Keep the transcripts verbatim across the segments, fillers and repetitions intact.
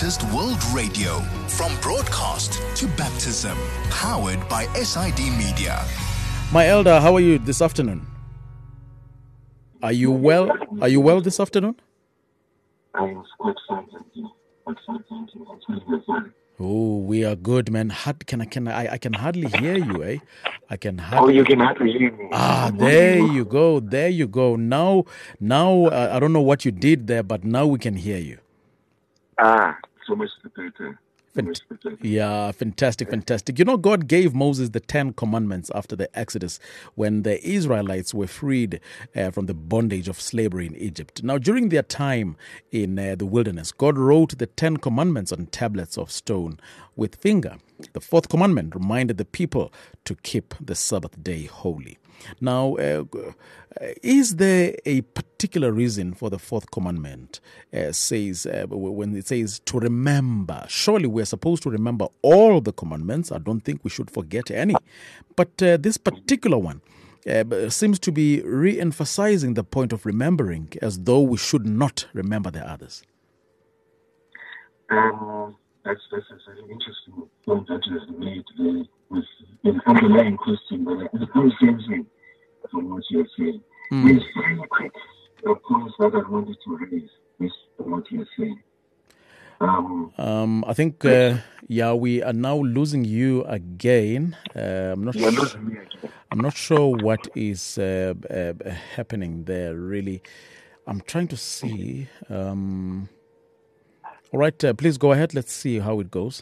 Adventist World Radio, from broadcast to baptism, powered by S I D Media. My elder, how are you this afternoon? Are you well? Are you well this afternoon? I am quite fine, thank you. Quite fine, thank you. Oh, we are good, man. Hard, can I can I I can hardly hear you, eh? I can Oh, hardly. you can hardly hear me. Ah, there you go. There you go. Now, now uh, I don't know what you did there, but now we can hear you. Ah, so much the better. So much the better. Yeah, fantastic, fantastic. You know, God gave Moses the Ten Commandments after the Exodus when the Israelites were freed uh, from the bondage of slavery in Egypt. Now, during their time in uh, the wilderness, God wrote the Ten Commandments on tablets of stone with finger. The fourth commandment reminded the people to keep the Sabbath day holy. Now, uh, is there a particular reason for the fourth commandment? Uh, says uh, when it says to remember, surely we're supposed to remember all the commandments. I don't think we should forget any. But uh, this particular one uh, seems to be re-emphasizing the point of remembering, as though we should not remember the others. Um, that's, that's a very interesting point that you have made there with an underlying question that I was answering from what you're saying. Mm. There's very quick uh, points that I wanted to raise with what you're saying. Um, Um, I think, uh, yeah, we are now losing you again. Uh, I'm not you're sure. losing me again. I'm not sure what is uh, uh, happening there, really. I'm trying to see. Um, all right, uh, please go ahead. Let's see how it goes.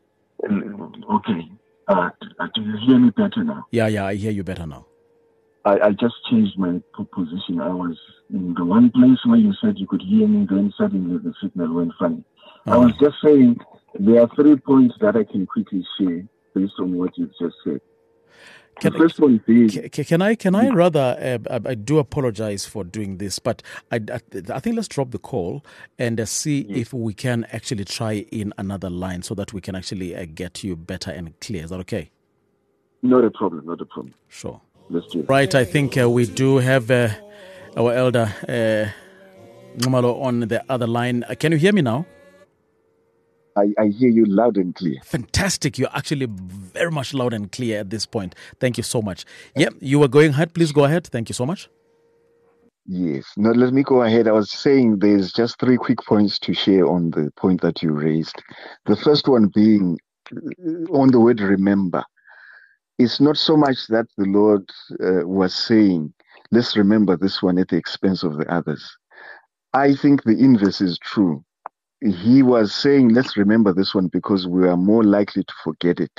Okay. Uh, do you hear me better now? Yeah, yeah, I hear you better now. I, I just changed my position. I was in the one place where you said you could hear me, then suddenly the signal went funny. I Uh-huh. was just saying there are three points that I can quickly share based on what you've just said. Can, the first one being... can, can I can I rather, uh, I, I do apologize for doing this, but I, I, I think let's drop the call and uh, see Yes. if we can actually try in another line so that we can actually uh, get you better and clear. Is that okay? Not a problem, not a problem. Sure. Let's do it. Right, I think uh, we do have uh, our elder uh, Nxumalo on the other line. Uh, can you hear me now? I, I hear you loud and clear. Fantastic. You're actually very much loud and clear at this point. Thank you so much. Yeah, you were going ahead. Please go ahead. Thank you so much. Yes. Now, let me go ahead. I was saying there's just three quick points to share on the point that you raised. The first one being uh, on the word remember. It's not so much that the Lord uh, was saying, let's remember this one at the expense of the others. I think the inverse is true. He was saying, let's remember this one because we are more likely to forget it,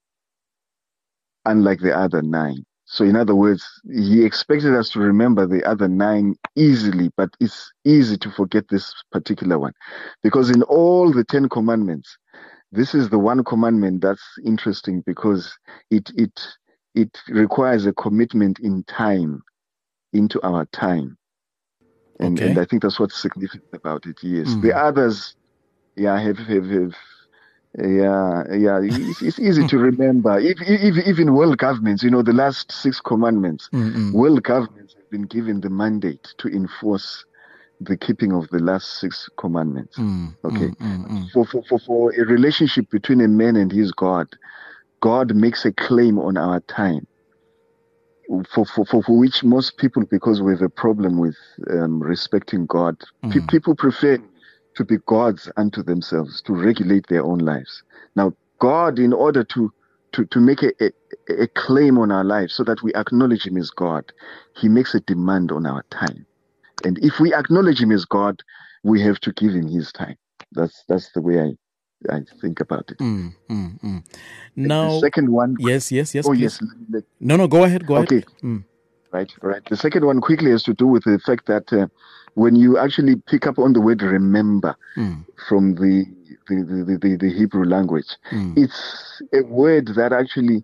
unlike the other nine. So in other words, he expected us to remember the other nine easily, but it's easy to forget this particular one. Because in all the Ten Commandments, this is the one commandment that's interesting because it it it requires a commitment in time, into our time. And, Okay. and I think that's what's significant about it, yes. Mm. The others, yeah, have, have, have yeah, yeah, it's, it's easy to remember. If, if, even world governments, you know, the last six commandments, Mm-mm. world governments have been given the mandate to enforce the keeping of the last six commandments. Mm, Okay. mm, mm, mm. For, for, for, for a relationship between a man and his God, God makes a claim on our time. For, for, for, for which most people, because we have a problem with um, respecting God, Mm. pe- people prefer to be gods unto themselves, to regulate their own lives. Now, God, in order to, to, to make a, a, a claim on our lives so that we acknowledge Him as God, He makes a demand on our time. And if we acknowledge Him as God, we have to give Him His time. That's that's the way I, I think about it. Mm, mm, mm. The Now, second one... yes, yes, yes, Oh, please. yes. let- No, no, go ahead, go Okay. ahead. Mm. Right, right. The second one quickly has to do with the fact that uh, when you actually pick up on the word remember Mm. from the the, the, the, the Hebrew language, Mm. it's a word that actually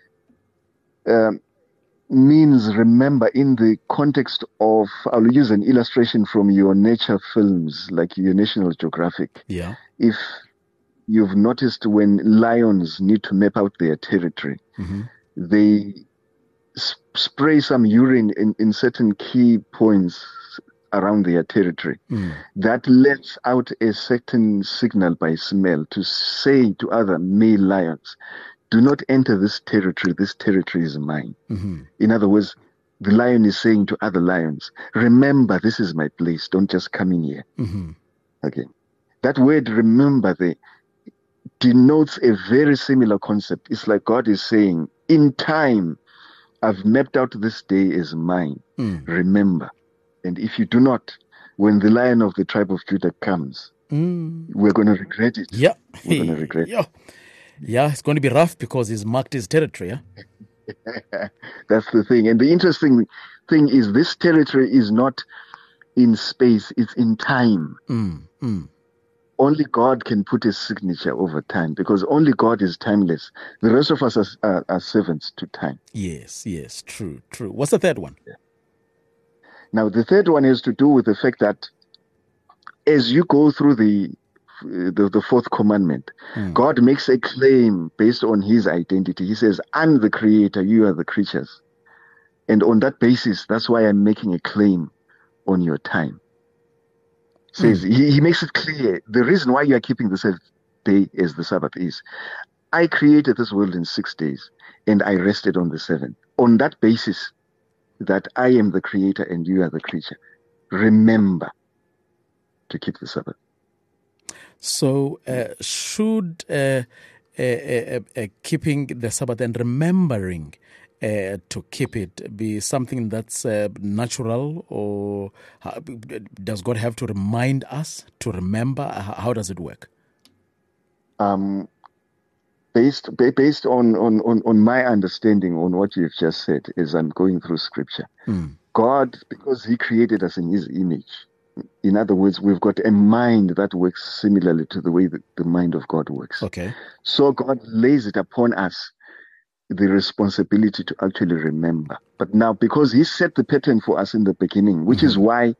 um, means remember in the context of, I'll use an illustration from your nature films, like your National Geographic. Yeah. If you've noticed when lions need to map out their territory, Mm-hmm. they spray some urine in, in certain key points around their territory, mm. that lets out a certain signal by smell to say to other male lions, do not enter this territory. This territory is mine. Mm-hmm. In other words, the lion is saying to other lions, remember, this is my place. Don't just come in here. Mm-hmm. Okay. That word remember there denotes a very similar concept. It's like God is saying, in time, I've mapped out this day as mine. Mm. Remember. And if you do not, when the Lion of the tribe of Judah comes, mm. we're going to regret it. Yeah. We're going to regret yeah. it. Yeah, it's going to be rough because he's marked his territory, yeah? That's the thing. And the interesting thing is this territory is not in space, it's in time. Mm, mm. Only God can put his signature over time because only God is timeless. The rest of us are, are, are servants to time. Yes, yes, true, true. What's the third one? Yeah. Now, the third one has to do with the fact that as you go through the the, the fourth commandment, mm. God makes a claim based on his identity. He says, I'm the creator, you are the creatures. And on that basis, that's why I'm making a claim on your time. Says mm. he, he makes it clear the reason why you are keeping the seventh day as the Sabbath is, I created this world in six days and I rested on the seventh. On that basis, that I am the creator and you are the creature. Remember to keep the Sabbath. So uh, should uh, uh, uh, uh, keeping the Sabbath and remembering uh, to keep it be something that's uh, natural, or how, does God have to remind us to remember? How does it work? Um, based based on, on, on, on my understanding on what you've just said, as I'm going through Scripture, mm. God, because He created us in His image. In other words, we've got a mind that works similarly to the way that the mind of God works. Okay. So God lays it upon us, the responsibility to actually remember. But now, because He set the pattern for us in the beginning, which mm-hmm. is why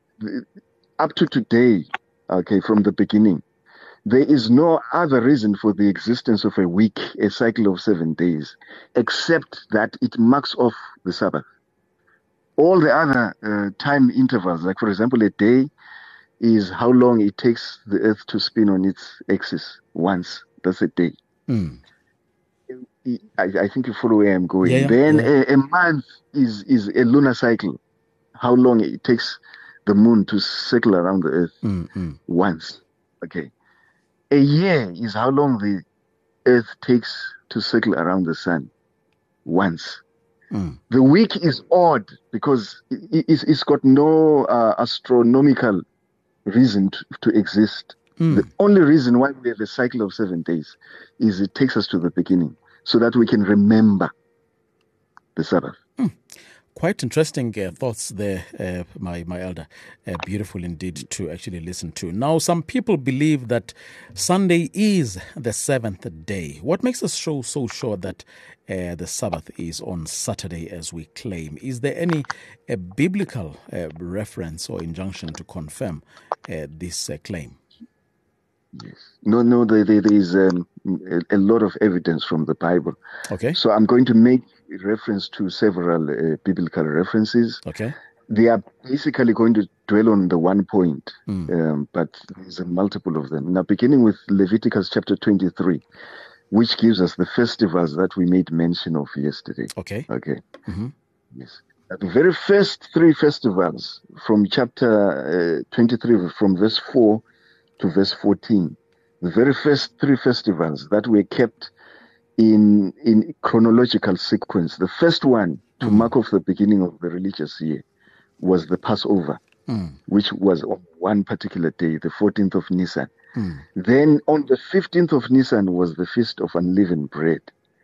up to today, okay, from the beginning, there is no other reason for the existence of a week, a cycle of seven days, except that it marks off the Sabbath. All the other uh, time intervals, like for example, a day is how long it takes the earth to spin on its axis once. That's a day. Mm. I, I think you follow where I'm going. Yeah, yeah, then yeah. A, a month is, is a lunar cycle, how long it takes the moon to circle around the earth mm-hmm. once. Okay. A year is how long the earth takes to circle around the sun once. Mm. The week is odd because it, it's, it's got no uh, astronomical reason to, to exist. Mm. The only reason why we have a cycle of seven days is it takes us to the beginning so that we can remember the Sabbath. Mm. Quite interesting uh, thoughts there, uh, my, my elder. Uh, beautiful indeed to actually listen to. Now, some people believe that Sunday is the seventh day. What makes us so, so sure that uh, the Sabbath is on Saturday as we claim? Is there any uh, biblical uh, reference or injunction to confirm uh, this uh, claim? Yes. No, no, there, there is um, a, a lot of evidence from the Bible. Okay. So I'm going to make reference to several uh, biblical references. Okay. They are basically going to dwell on the one point, mm. um, but there's a multiple of them. Now, beginning with Leviticus chapter twenty-three, which gives us the festivals that we made mention of yesterday. Okay. Okay. Mm-hmm. Yes. Now, the very first three festivals from chapter uh, twenty-three, from verse four to verse fourteen, the very first three festivals that were kept in in chronological sequence. The first one to mm. mark off the beginning of the religious year was the Passover, mm. which was on one particular day, the fourteenth of Nisan. Mm. Then on the fifteenth of Nisan was the Feast of Unleavened Bread.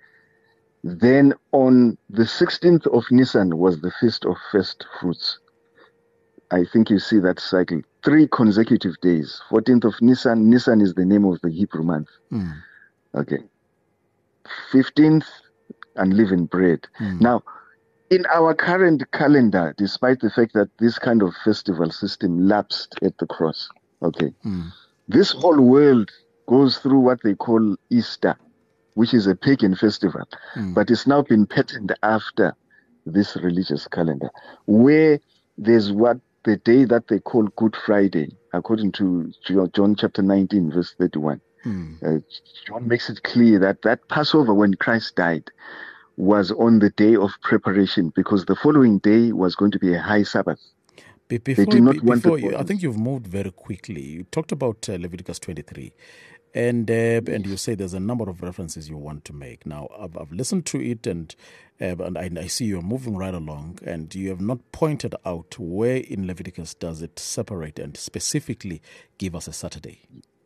Then on the sixteenth of Nisan was the Feast of First Fruits. I think you see that cycle. Three consecutive days. fourteenth of Nisan. Nisan is the name of the Hebrew month. Mm. Okay. fifteenth, unleavened bread. Mm. Now, in our current calendar, despite the fact that this kind of festival system lapsed at the cross, okay, mm. this whole world goes through what they call Easter, which is a pagan festival, mm. but it's now been patterned after this religious calendar, where there's what the day that they call Good Friday, according to John chapter nineteen, verse thirty-one. Mm. Uh, John makes it clear that that Passover when Christ died was on the day of preparation, because the following day was going to be a high Sabbath. Be- Before, they did not be- want before the you, I think you've moved very quickly. You talked about uh, Leviticus twenty-three, and uh, and you say there's a number of references you want to make. Now, I've, I've listened to it, and uh, and I, I see you're moving right along, and you have not pointed out where in Leviticus does it separate and specifically give us a Saturday.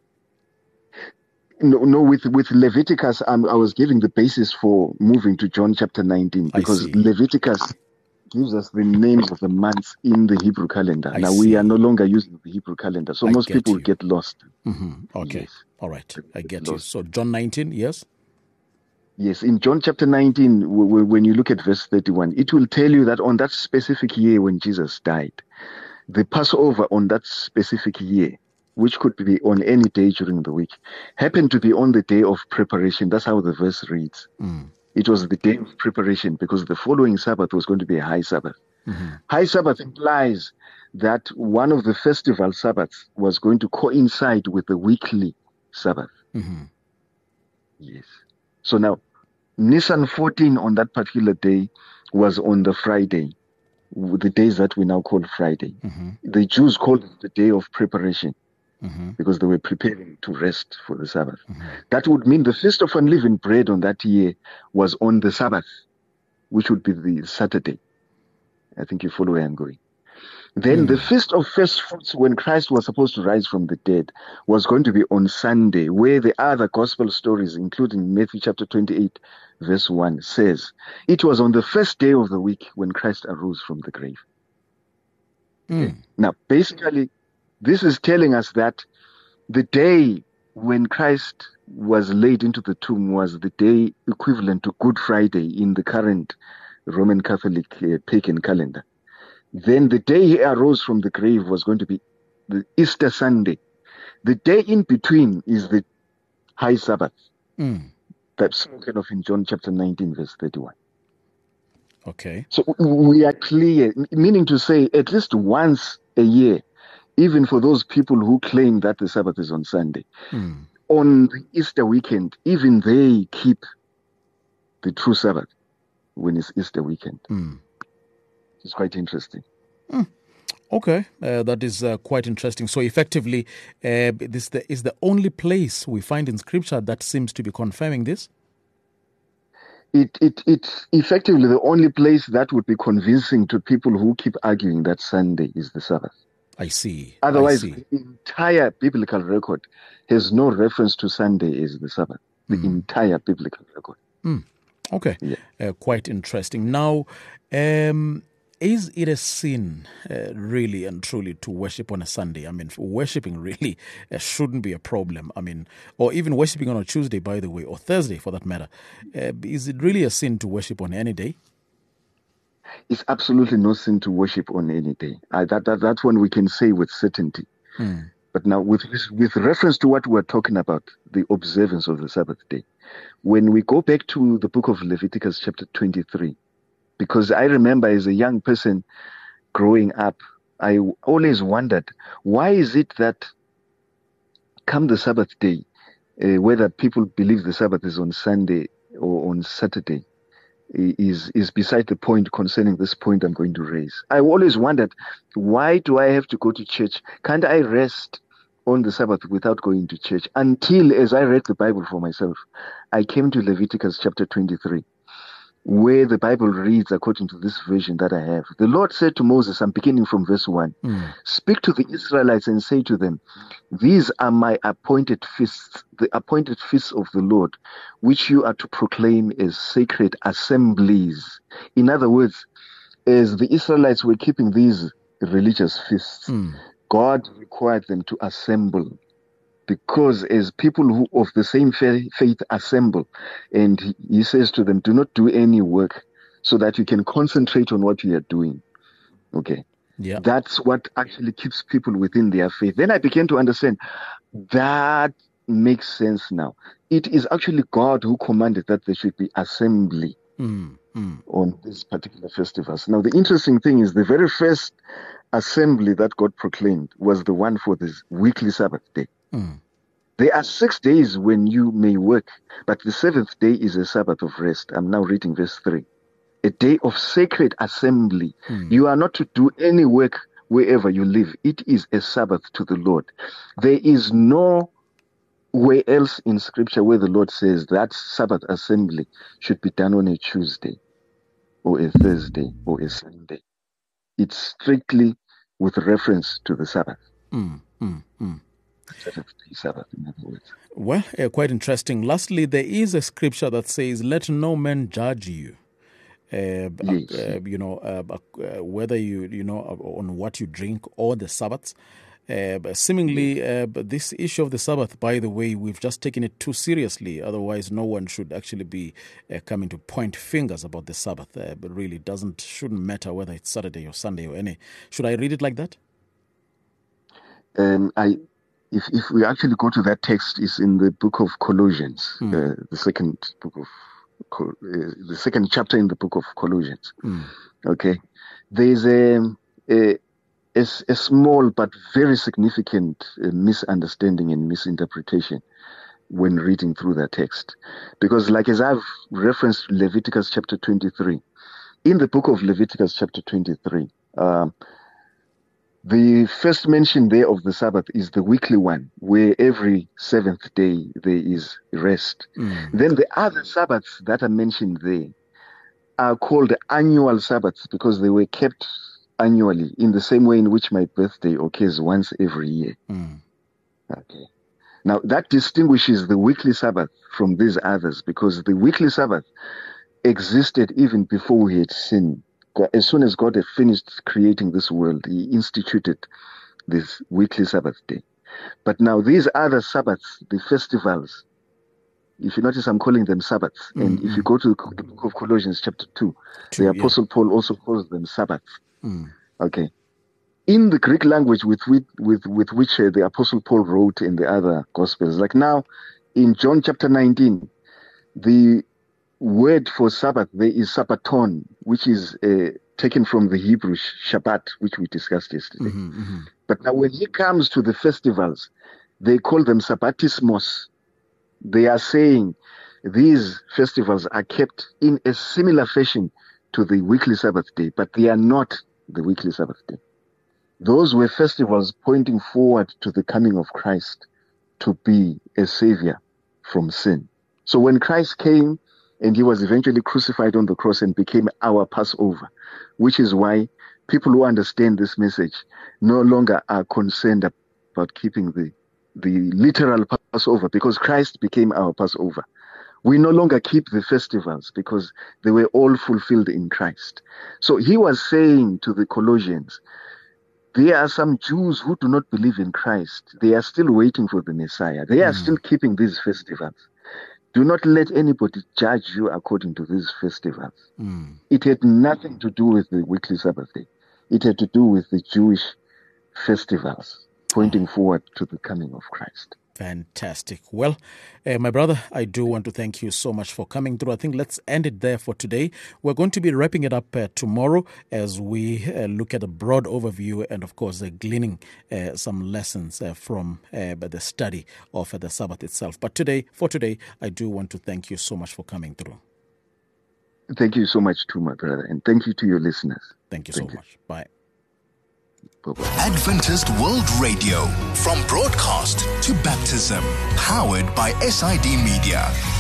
No, no. With with Leviticus, um, I was giving the basis for moving to John chapter nineteen, because Leviticus gives us the names of the months in the Hebrew calendar. I now see. we are no longer using the Hebrew calendar, so I most get people you. get lost. Mm-hmm. Okay, Yes. all right, I get Lost. you. So John nineteen, yes. Yes, in John chapter nineteen, w- w- when you look at verse thirty-one, it will tell you that on that specific year when Jesus died, the Passover on that specific year, which could be on any day during the week, happened to be on the day of preparation. That's how the verse reads. Mm. It was the day of preparation, because the following Sabbath was going to be a high Sabbath. Mm-hmm. High Sabbath implies that one of the festival Sabbaths was going to coincide with the weekly Sabbath. Mm-hmm. Yes. So now, Nisan fourteen on that particular day was on the Friday, the days that we now call Friday. Mm-hmm. The Jews called it the day of preparation, Mm-hmm. because they were preparing to rest for the Sabbath. Mm-hmm. That would mean the Feast of Unleavened Bread on that year was on the Sabbath, which would be the Saturday. I think you follow where I'm going. Then Mm. the Feast of First Fruits, when Christ was supposed to rise from the dead, was going to be on Sunday, where the other gospel stories, including Matthew chapter twenty-eight, verse one, says it was on the first day of the week when Christ arose from the grave. Mm. Now, basically, this is telling us that the day when Christ was laid into the tomb was the day equivalent to Good Friday in the current Roman Catholic uh, pagan calendar. Then the day he arose from the grave was going to be the Easter Sunday. The day in between is the High Sabbath, Mm. that's spoken of in John chapter nineteen, verse thirty-one. Okay. So we are clear, meaning to say at least once a year, even for those people who claim that the Sabbath is on Sunday, Mm. on the Easter weekend, even they keep the true Sabbath when it's Easter weekend. Mm. It's quite interesting. Okay, uh, that is uh, quite interesting. So effectively, uh, this the, is the only place we find in Scripture that seems to be confirming this? It, it, it's effectively the only place that would be convincing to people who keep arguing that Sunday is the Sabbath. I see. Otherwise, I see. the entire biblical record has no reference to Sunday as the Sabbath. The Mm. entire biblical record. Mm. Okay, Yeah. uh, quite interesting. Now, um, is it a sin, uh, really and truly, to worship on a Sunday? I mean, worshiping really uh, shouldn't be a problem. I mean, or even worshiping on a Tuesday, by the way, or Thursday for that matter. Uh, is it really a sin to worship on any day? It's absolutely no sin to worship on any day. Uh, that, that That's one we can say with certainty. Mm. But now, with with reference to what we're talking about, the observance of the Sabbath day, when we go back to the book of Leviticus chapter twenty-three, because I remember as a young person growing up, I always wondered, why is it that come the Sabbath day, uh, whether people believe the Sabbath is on Sunday or on Saturday, is is beside the point concerning this point I'm going to raise. I always wondered, why do I have to go to church? Can't I rest on the Sabbath without going to church? Until, as I read the Bible for myself, I came to Leviticus chapter twenty-three, where the Bible reads according to this version that I have. The Lord said to Moses, I'm beginning from verse one, Mm. speak to the Israelites and say to them, these are my appointed feasts, the appointed feasts of the Lord, which you are to proclaim as sacred assemblies. In other words, as the Israelites were keeping these religious feasts, Mm. God required them to assemble, because as people who of the same fa- faith assemble, and he, he says to them, do not do any work so that you can concentrate on what you are doing. Okay. Yeah. That's what actually keeps people within their faith. Then I began to understand that makes sense now. It is actually God who commanded that there should be assembly Mm. Mm. on these particular festivals. Now, the interesting thing is the very first assembly that God proclaimed was the one for this weekly Sabbath day. Mm. There are six days when you may work, but the seventh day is a Sabbath of rest. I'm now reading verse three. A day of sacred assembly. Mm. You are not to do any work wherever you live. It is a Sabbath to the Lord. There is no where else in Scripture where the Lord says that Sabbath assembly should be done on a Tuesday or a Thursday or a Sunday. It's strictly with reference to the Sabbath. Mm, mm, mm. Seventh day Sabbath, in other words. Well, uh, quite interesting. Lastly, there is a scripture that says, "Let no man judge you." Uh, yes. uh, you know, uh, uh, whether you you know on what you drink or the Sabbaths. Uh, but seemingly, uh, but this issue of the Sabbath, by the way, we've just taken it too seriously. Otherwise, no one should actually be uh, coming to point fingers about the Sabbath. Uh, but really, it doesn't shouldn't matter whether it's Saturday or Sunday or any. Should I read it like that? Um, I, if if we actually go to that text, it's in the book of Colossians, mm. uh, the second book of uh, the second chapter in the book of Colossians. Mm. Okay, there's a. a A, a small but very significant uh, misunderstanding and misinterpretation when reading through that text. Because like as I've referenced Leviticus chapter twenty-three, in the book of Leviticus chapter twenty-three, uh, the first mention there of the Sabbath is the weekly one, where every seventh day there is rest. Mm. Then the other Sabbaths that are mentioned there are called annual Sabbaths because they were kept annually, in the same way in which my birthday occurs once every year. Mm. Okay. Now, that distinguishes the weekly Sabbath from these others because the weekly Sabbath existed even before we had sinned. As soon as God had finished creating this world, He instituted this weekly Sabbath day. But now these other Sabbaths, the festivals, if you notice, I'm calling them Sabbaths. Mm-hmm. And if you go to the book of Colossians chapter two, two the Apostle yeah. Paul also calls them Sabbaths. Mm. Okay. In the Greek language with with with, with which uh, the Apostle Paul wrote in the other Gospels, like now in John chapter nineteen, the word for Sabbath there is Sabbaton, which is uh, taken from the Hebrew Shabbat, which we discussed yesterday. Mm-hmm, mm-hmm. But now when he comes to the festivals, they call them Sabbatismos. They are saying these festivals are kept in a similar fashion to the weekly Sabbath day, but they are not the weekly Sabbath day. Those were festivals pointing forward to the coming of Christ to be a savior from sin. So when Christ came and he was eventually crucified on the cross and became our Passover, which is why people who understand this message no longer are concerned about keeping the, the literal Passover because Christ became our Passover. We no longer keep the festivals because they were all fulfilled in Christ. So he was saying to the Colossians, there are some Jews who do not believe in Christ. They are still waiting for the Messiah. They are mm. still keeping these festivals. Do not let anybody judge you according to these festivals. Mm. It had nothing to do with the weekly Sabbath day. It had to do with the Jewish festivals pointing oh. forward to the coming of Christ. Fantastic. Well, uh, my brother, I do want to thank you so much for coming through. I think let's end it there for today. We're going to be wrapping it up uh, tomorrow as we uh, look at a broad overview and, of course, uh, gleaning uh, some lessons uh, from uh, the study of uh, the Sabbath itself. But today, for today, I do want to thank you so much for coming through. Thank you so much too, my brother. And thank you to your listeners. Thank you thank so you. much. Bye. Adventist World Radio, from broadcast to baptism, powered by S I D Media.